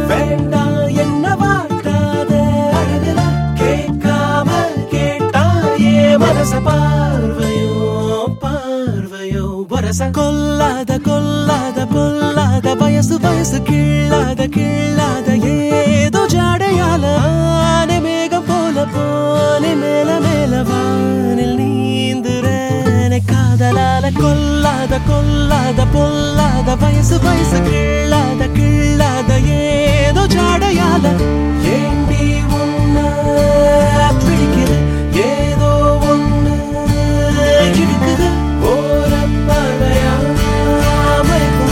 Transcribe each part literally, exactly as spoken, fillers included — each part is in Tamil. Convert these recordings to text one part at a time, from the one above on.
வேண்டா என்ன வாட்டாத அழகுல கேட்காம கேட்டாயே மனச பார்வையோ பார்வையோ வரச கொல்லாத கொல்லாத பொல்லாத வயசு வயசு கிள்ளாத கிள்ளாத ஏதோ ஜாடையால ஆனை மேகம் போல போனே மேல மேல வானில் நீந்துறேனே காதலால கொல்லாத கொல்லாத பொல்லாத வயசு வயசு கிள்ளாத கிள்ளாத ஏதோ ஜாடையால ஏண்டி உன்ன பிடிக்குது ஏதோ ஒண்ணு இழுக்குது ஓர பார்வையா மறைக்கும்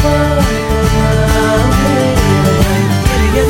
தெரியல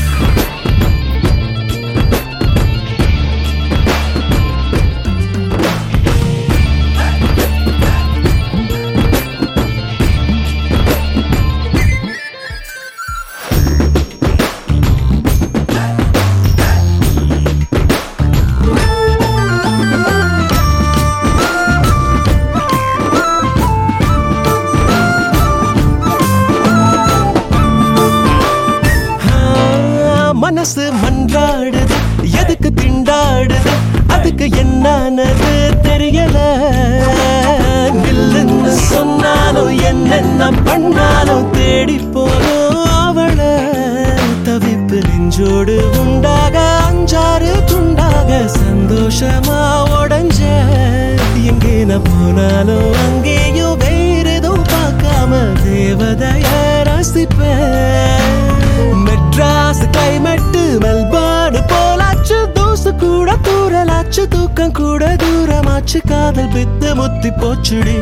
மனசு மன்றாடுது எதுக்கு திண்டாடுது அதுக்கு என்னானது தெரியல நில்லுன்னு சொன்னாலும் என்னென்ன பண்ணாலும் தேடி போனோம் அவளை தவிப்பு நெஞ்சோடு உண்டாக அஞ்சாறு துண்டாக சந்தோஷமா உடஞ்ச எங்கே நான் போனாலும் அங்கேயும் வேற எதுவும் பார்க்காம தேவதைய ரசிப்பேன் மெட்ராஸ் கிளைமேட் மெல்பர்ன் போலாச்சு தூசு கூட தூரலாச்சு தூக்கம் கூட தூரமாச்சு காதல் பித்து முத்தி போச்சுடி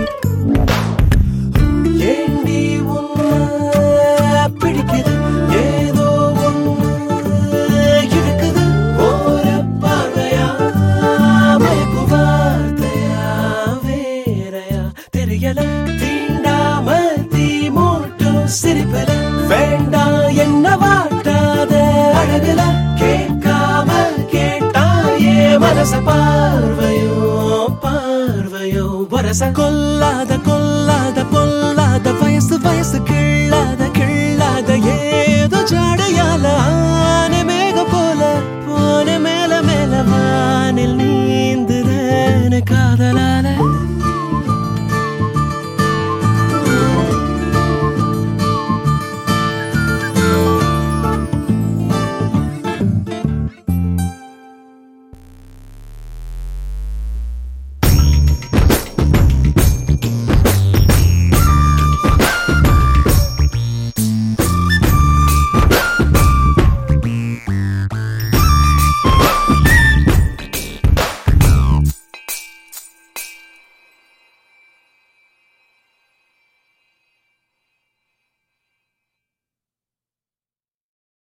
ஏண்டி உன்ன பிடிக்குது ஏதோ ஒண்ணு இழுக்குது ஓர பார்வையா மயக்கும் வார்த்தையா வேறையா தெரியல தீண்டாம தீ மூட்டும் சிரிப்பல வேண்டா என்ன வாட்டாத அழகுல கேட்காம கேட்டாயே மனச பார்வையோ பார்வையோ வரச கொல்லாத